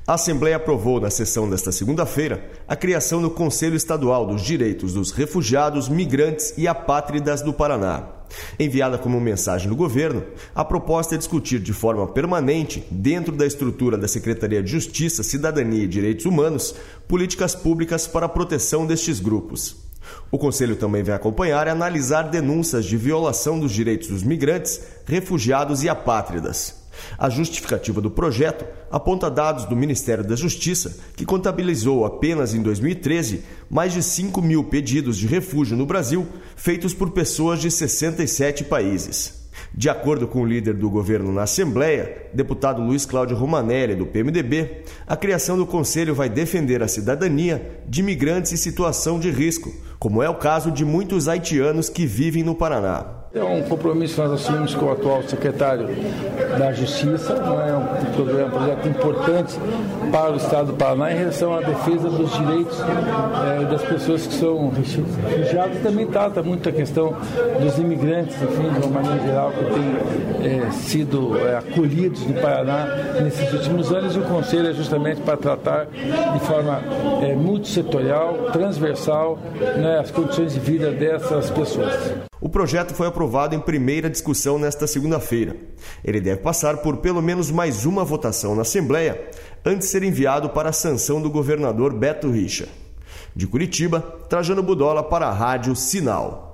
A Assembleia aprovou na sessão desta segunda-feira a criação do Conselho Estadual dos Direitos dos Refugiados, Migrantes e Apátridas do Paraná. Enviada como mensagem do governo, a proposta é discutir de forma permanente, dentro da estrutura da Secretaria de Justiça, Cidadania e Direitos Humanos, políticas públicas para a proteção destes grupos. O Conselho também vai acompanhar e analisar denúncias de violação dos direitos dos migrantes, refugiados e apátridas. A justificativa do projeto aponta dados do Ministério da Justiça, que contabilizou apenas em 2013 mais de 5 mil pedidos de refúgio no Brasil, feitos por pessoas de 67 países. De acordo com o líder do governo na Assembleia, deputado Luiz Cláudio Romanelli, do PMDB, a criação do Conselho vai defender a cidadania de imigrantes em situação de risco, como é o caso de muitos haitianos que vivem no Paraná. É um compromisso que nós assumimos com o atual secretário da Justiça, é um projeto importante para o Estado do Paraná em relação à defesa dos direitos das pessoas que são refugiadas. Também trata muito a questão dos imigrantes, enfim, de uma maneira geral, que têm sido acolhidos no Paraná nesses últimos anos, e o Conselho é justamente para tratar de forma multissetorial, transversal, as condições de vida dessas pessoas. O projeto foi aprovado em primeira discussão nesta segunda-feira. Ele deve passar por pelo menos mais uma votação na Assembleia, antes de ser enviado para a sanção do governador Beto Richa. De Curitiba, Trajano Budola para a Rádio Sinal.